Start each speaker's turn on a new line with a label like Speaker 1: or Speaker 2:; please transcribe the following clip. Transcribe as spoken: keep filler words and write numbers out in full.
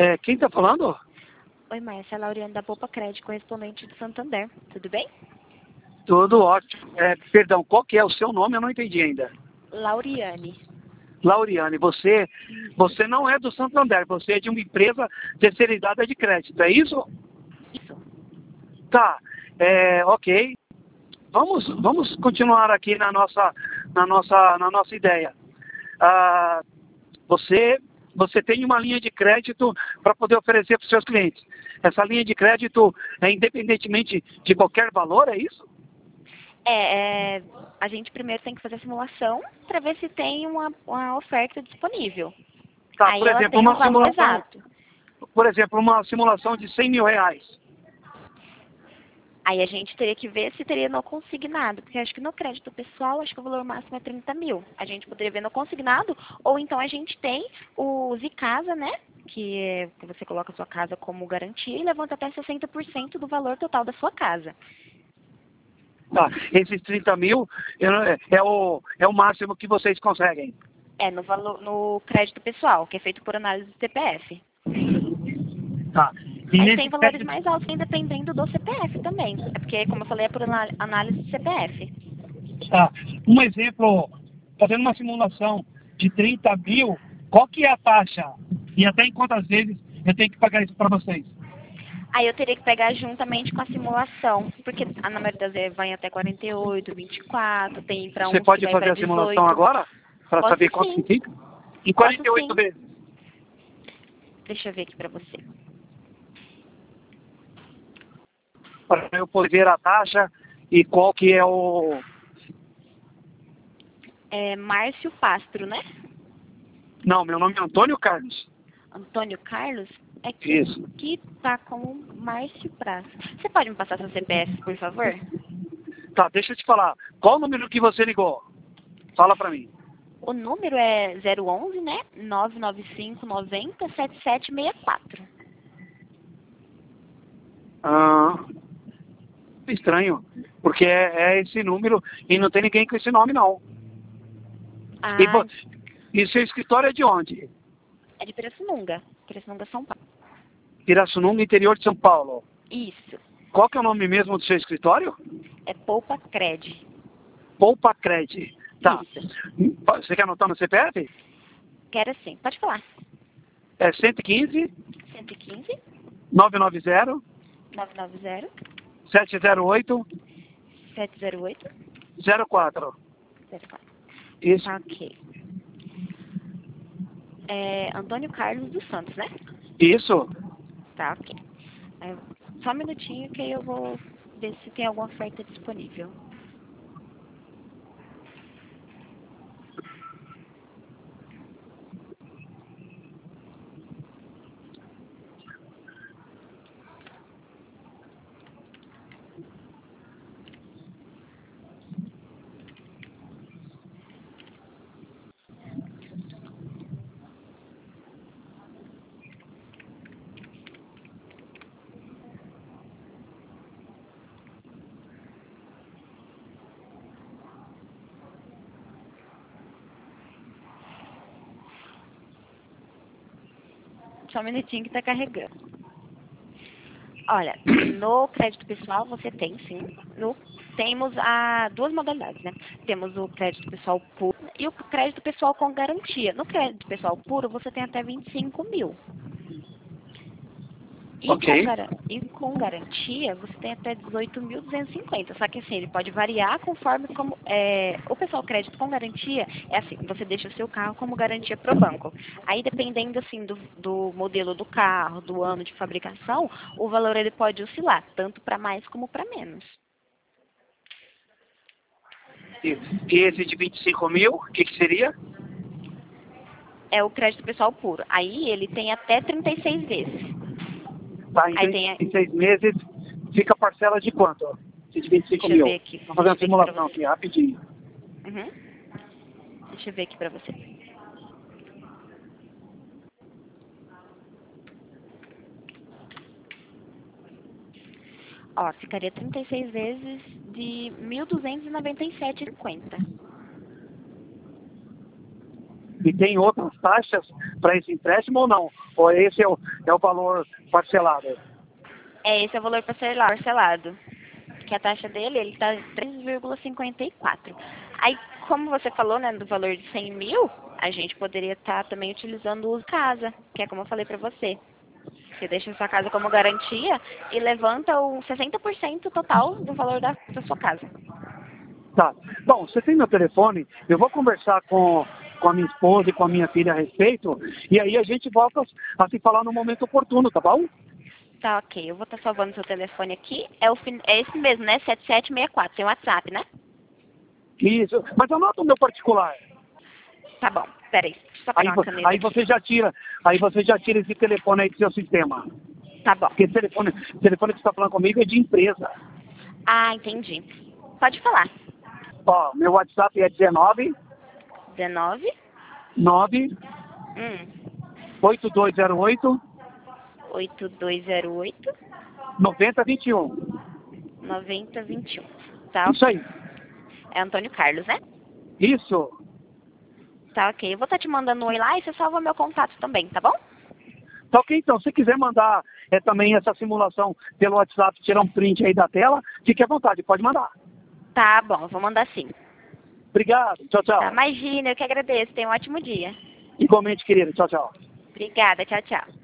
Speaker 1: É, quem está falando?
Speaker 2: Oi, Márcia, Lauriane da Poupa Crédito, correspondente do Santander. Tudo bem?
Speaker 1: Tudo ótimo. É, perdão, qual que é o seu nome? Eu não entendi ainda.
Speaker 2: Lauriane.
Speaker 1: Lauriane, você, você não é do Santander, você é de uma empresa terceirizada de crédito, é isso?
Speaker 2: Isso.
Speaker 1: Tá, é, ok. Vamos, vamos continuar aqui na nossa, na nossa, na nossa ideia. Ah, você, você tem uma linha de crédito para poder oferecer para os seus clientes. Essa linha de crédito é independentemente de qualquer valor, é isso?
Speaker 2: É, é, a gente primeiro tem que fazer a simulação para ver se tem uma, uma oferta disponível.
Speaker 1: Tá,
Speaker 2: Aí
Speaker 1: por
Speaker 2: ela
Speaker 1: exemplo,
Speaker 2: tem um
Speaker 1: uma
Speaker 2: valor
Speaker 1: simulação,
Speaker 2: exato.
Speaker 1: por exemplo, uma simulação de cem mil reais.
Speaker 2: Aí a gente teria que ver se teria no consignado, porque acho que no crédito pessoal, acho que o valor máximo é trinta mil. A gente poderia ver no consignado, ou então a gente tem o Zicasa, né? Que, é, que você coloca a sua casa como garantia e levanta até sessenta por cento do valor total da sua casa.
Speaker 1: Tá, esses trinta mil é, é, o, é o máximo que vocês conseguem.
Speaker 2: É, no, valor, no crédito pessoal, que é feito por análise do C P F.
Speaker 1: Tá. E
Speaker 2: Mas
Speaker 1: nesse
Speaker 2: tem valores
Speaker 1: crédito,
Speaker 2: mais altos, ainda dependendo do C P F também. É porque, como eu falei, é por ana- análise do C P F.
Speaker 1: tá, um exemplo, fazendo uma simulação de trinta mil, qual que é a taxa? E até em quantas vezes eu tenho que pagar isso para vocês?
Speaker 2: Aí eu teria que pegar juntamente com a simulação, porque a na maioria das vezes vai até quarenta e oito, vinte e quatro, tem para
Speaker 1: Você
Speaker 2: uns que
Speaker 1: pode
Speaker 2: vai para
Speaker 1: fazer a simulação
Speaker 2: dezoito.
Speaker 1: agora? Para
Speaker 2: Posso
Speaker 1: saber quanto que
Speaker 2: sim,
Speaker 1: fica? Em
Speaker 2: posso
Speaker 1: quarenta e oito
Speaker 2: sim.
Speaker 1: vezes.
Speaker 2: Deixa eu ver aqui para você.
Speaker 1: Para eu poder ver a taxa e qual que é o...
Speaker 2: É Márcio Pastro, né?
Speaker 1: Não, meu nome é Antônio Carlos.
Speaker 2: Antônio Carlos? É que
Speaker 1: Isso.
Speaker 2: aqui tá como Márcio Pastro. Você pode me passar seu C P F, por favor?
Speaker 1: Tá, deixa eu te falar. Qual o número que você ligou? Fala para mim.
Speaker 2: O número é zero onze, né? nove nove cinco nove zero sete sete seis quatro.
Speaker 1: Ah, estranho. Porque é, é esse número e não tem ninguém com esse nome, não. E,
Speaker 2: Ah,
Speaker 1: vo- e seu escritório é de onde?
Speaker 2: é de Pirassununga. Pirassununga, São Paulo.
Speaker 1: Pirassununga, interior de São Paulo.
Speaker 2: Isso.
Speaker 1: Qual que é o nome mesmo do seu escritório?
Speaker 2: É Poupa Cred.
Speaker 1: Poupa Cred. Tá.
Speaker 2: Isso.
Speaker 1: Você quer anotar no C P F?
Speaker 2: Quero sim. Pode falar.
Speaker 1: É cento e quinze,
Speaker 2: cento e quinze,
Speaker 1: novecentos e noventa,
Speaker 2: novecentos e noventa,
Speaker 1: setecentos e oito,
Speaker 2: sete zero oito,
Speaker 1: zero quatro.
Speaker 2: zero quatro.
Speaker 1: Isso.
Speaker 2: Tá, ok. É Antônio Carlos dos Santos, né?
Speaker 1: Isso.
Speaker 2: Tá, ok. É, só um minutinho que aí eu vou ver se tem alguma oferta disponível. Só um minutinho que tá carregando. Olha, no crédito pessoal você tem sim. No, temos a, duas modalidades, né? Temos o crédito pessoal puro e o crédito pessoal com garantia. No crédito pessoal puro você tem até vinte e cinco mil. E com,
Speaker 1: Ok.
Speaker 2: garan- e com garantia, você tem até dezoito mil duzentos e cinquenta. Só que assim, ele pode variar conforme como. É, o pessoal crédito com garantia é assim, você deixa o seu carro como garantia para o banco. Aí dependendo assim do, do modelo do carro, do ano de fabricação, o valor ele pode oscilar, tanto para mais como para menos.
Speaker 1: E, e esse de vinte e cinco mil, o que, que seria?
Speaker 2: É o crédito pessoal puro. Aí ele tem até trinta e seis vezes.
Speaker 1: Tá, em
Speaker 2: Aí tem, a-
Speaker 1: trinta e seis meses, fica a parcela de quanto? De vinte e cinco
Speaker 2: deixa eu ver
Speaker 1: mil.
Speaker 2: aqui,
Speaker 1: Vamos fazer
Speaker 2: deixa
Speaker 1: uma
Speaker 2: eu ver aqui para
Speaker 1: simulação
Speaker 2: você.
Speaker 1: aqui, rapidinho.
Speaker 2: Uhum. Deixa eu ver aqui para você. Ó, ficaria trinta e seis vezes de mil duzentos e noventa e sete e cinquenta.
Speaker 1: E tem outras taxas para esse empréstimo ou não? Ou esse é o, é o valor parcelado?
Speaker 2: É, esse é o valor parcela- parcelado. Que a taxa dele, ele tá três vírgula cinquenta e quatro. Aí, como você falou, né, do valor de cem mil, a gente poderia estar também utilizando o uso casa, que é como eu falei para você. Você deixa a sua casa como garantia e levanta o sessenta por cento total do valor da, da sua casa.
Speaker 1: Tá. Bom, você tem meu telefone, eu vou conversar com, com a minha esposa e com a minha filha a respeito, e aí a gente volta a se falar no momento oportuno, tá bom?
Speaker 2: Tá, ok. Eu vou estar salvando seu telefone aqui. É, o, fin- é esse mesmo, né? sete sete seis quatro. Tem WhatsApp, né?
Speaker 1: Isso. Mas anota o meu particular.
Speaker 2: Tá bom. Peraí. Deixa eu só
Speaker 1: Aí,
Speaker 2: pegar uma
Speaker 1: vo-
Speaker 2: caneta
Speaker 1: aí
Speaker 2: aqui.
Speaker 1: você já tira, aí você já tira esse telefone aí do seu sistema.
Speaker 2: Tá bom.
Speaker 1: Porque esse telefone, o telefone que você está falando comigo é de empresa.
Speaker 2: Ah, entendi. Pode falar.
Speaker 1: Ó, meu WhatsApp é dezenove,
Speaker 2: dezenove.
Speaker 1: nove,
Speaker 2: Hum.
Speaker 1: oito dois zero oito,
Speaker 2: oito dois zero oito.
Speaker 1: nove zero dois um.
Speaker 2: noventa vinte e um. Tá,
Speaker 1: Isso
Speaker 2: ok.
Speaker 1: aí.
Speaker 2: É Antônio Carlos, né?
Speaker 1: Isso.
Speaker 2: Tá, ok. Eu vou estar te mandando um oi lá e você salva meu contato também, tá bom?
Speaker 1: Tá ok, então. Se quiser mandar é, também essa simulação pelo WhatsApp, tirar um print aí da tela, fique à vontade, pode mandar.
Speaker 2: Tá bom, eu vou mandar sim.
Speaker 1: Obrigado. Tchau, tchau.
Speaker 2: Tá, imagina, eu que agradeço. Tenha um ótimo dia.
Speaker 1: Igualmente, querido. Tchau, tchau.
Speaker 2: Obrigada, tchau, tchau.